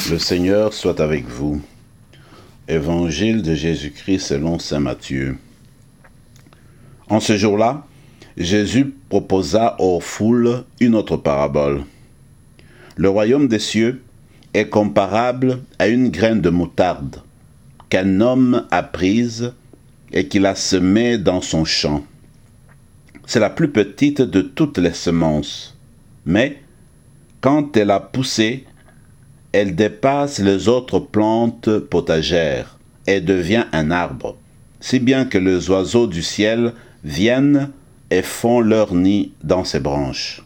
Le Seigneur soit avec vous. Évangile de Jésus-Christ selon saint Matthieu. En ce jour-là, Jésus proposa aux foules une autre parabole. Le royaume des cieux est comparable à une graine de moutarde qu'un homme a prise et qu'il a semée dans son champ. C'est la plus petite de toutes les semences, mais quand elle a poussé, elle dépasse les autres plantes potagères et devient un arbre, si bien que les oiseaux du ciel viennent et font leur nid dans ses branches.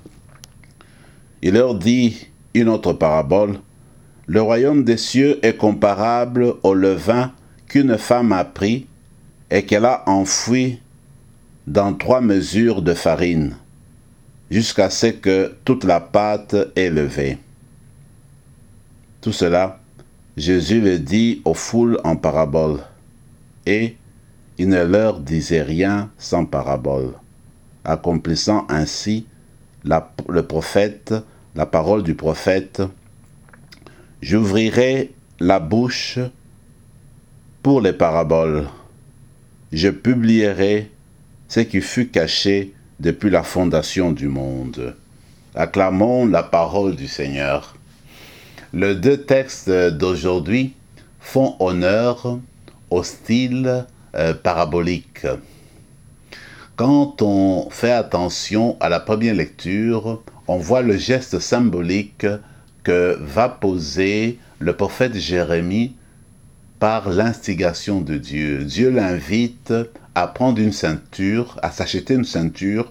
Il leur dit une autre parabole. Le royaume des cieux est comparable au levain qu'une femme a pris et qu'elle a enfoui dans 3 mesures de farine, jusqu'à ce que toute la pâte est levée. Tout cela, Jésus le dit aux foules en parabole, et il ne leur disait rien sans parabole, accomplissant ainsi la parole du prophète. J'ouvrirai la bouche pour les paraboles. Je publierai ce qui fut caché depuis la fondation du monde. Acclamons la parole du Seigneur. Les 2 textes d'aujourd'hui font honneur au style parabolique. Quand on fait attention à la première lecture, on voit le geste symbolique que va poser le prophète Jérémie par l'instigation de Dieu. Dieu l'invite à prendre une ceinture, à s'acheter une ceinture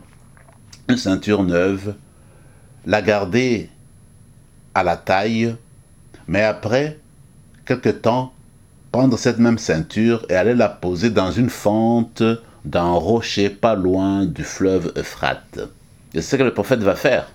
neuve, la garder à la taille, mais après quelque temps, prendre cette même ceinture et aller la poser dans une fente d'un rocher pas loin du fleuve Euphrate. C'est ce que le prophète va faire.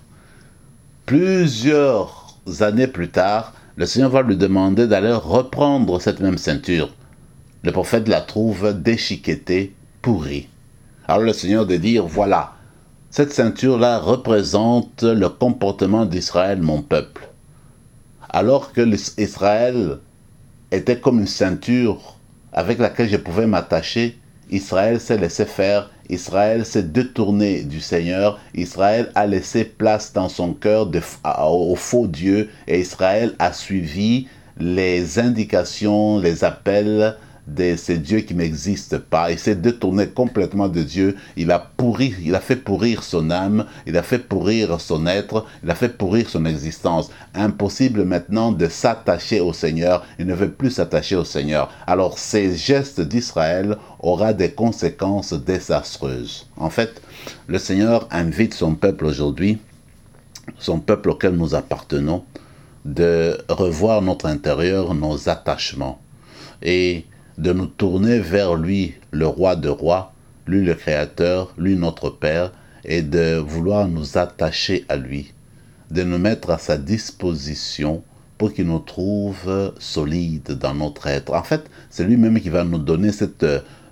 Plusieurs années plus tard, le Seigneur va lui demander d'aller reprendre cette même ceinture. Le prophète la trouve déchiquetée, pourrie. Alors le Seigneur de dire, voilà, cette ceinture-là représente le comportement d'Israël, mon peuple. Alors que Israël était comme une ceinture avec laquelle je pouvais m'attacher, Israël s'est laissé faire, Israël s'est détourné du Seigneur, Israël a laissé place dans son cœur au faux Dieu, et Israël a suivi les indications, les appels de ces dieux qui n'existent pas. Il s'est détourné complètement de Dieu, il a fait pourrir son âme, il a fait pourrir son être, il a fait pourrir son existence. Impossible maintenant de s'attacher au Seigneur, il ne veut plus s'attacher au Seigneur. Alors ces gestes d'Israël aura des conséquences désastreuses. En fait, le Seigneur invite son peuple aujourd'hui, son peuple auquel nous appartenons, de revoir notre intérieur, nos attachements, et de nous tourner vers lui, le roi de rois, lui le créateur, lui notre Père, et de vouloir nous attacher à lui, de nous mettre à sa disposition pour qu'il nous trouve solides dans notre être. En fait, c'est lui-même qui va nous donner cette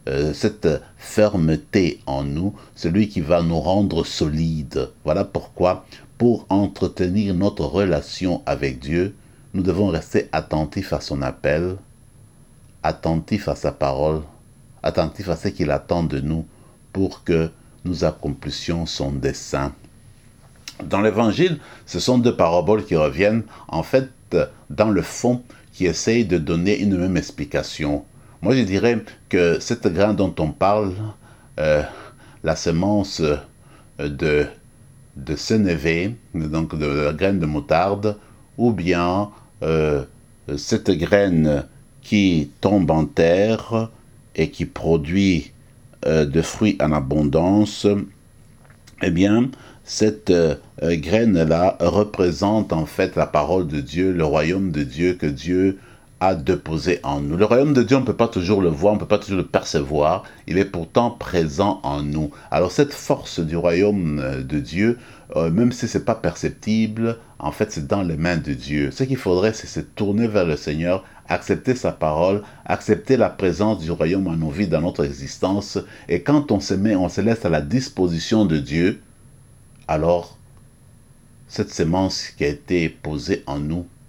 fermeté en nous, celui qui va nous rendre solides. Voilà pourquoi, pour entretenir notre relation avec Dieu, nous devons rester attentifs à son appel, attentifs à sa parole, attentifs à ce qu'il attend de nous pour que nous accomplissions son dessein. Dans l'Évangile, ce sont 2 paraboles qui reviennent, en fait, dans le fond, qui essayent de donner une même explication. Moi, je dirais que cette graine dont on parle, la semence de sénévé, donc de la graine de moutarde, ou bien cette graine qui tombe en terre et qui produit de fruits en abondance, eh bien, cette graine-là représente en fait la parole de Dieu, le royaume de Dieu que Dieu a déposé en nous. Le royaume de Dieu, on ne peut pas toujours le voir, on ne peut pas toujours le percevoir, il est pourtant présent en nous. Alors cette force du royaume de Dieu, même si ce n'est pas perceptible, en fait c'est dans les mains de Dieu. Ce qu'il faudrait, c'est se tourner vers le Seigneur, accepter sa parole, accepter la présence du royaume en nos vies, dans notre existence, et quand on se laisse à la disposition de Dieu, alors cette semence qui a été posée en nous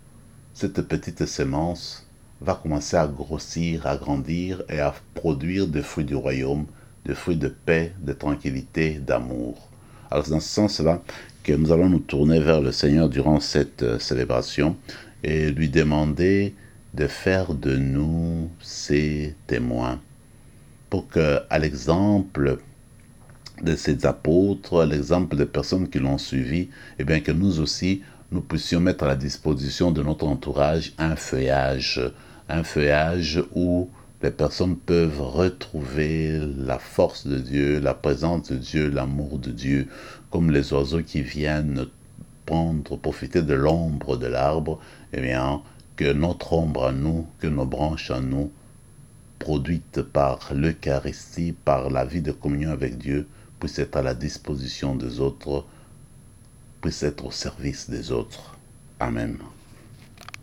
cette petite semence va commencer à grossir, à grandir et à produire des fruits du royaume, des fruits de paix, de tranquillité, d'amour. Alors c'est dans ce sens-là que nous allons nous tourner vers le Seigneur durant cette célébration et lui demander de faire de nous ses témoins pour que, à l'exemple de ces apôtres, à l'exemple des personnes qui l'ont suivi, eh bien que nous aussi, nous puissions mettre à la disposition de notre entourage un feuillage où les personnes peuvent retrouver la force de Dieu, la présence de Dieu, l'amour de Dieu, comme les oiseaux qui viennent profiter de l'ombre de l'arbre, eh bien, que notre ombre à nous, que nos branches à nous, produites par l'Eucharistie, par la vie de communion avec Dieu, puissent être à la disposition des autres, puissent être au service des autres. Amen.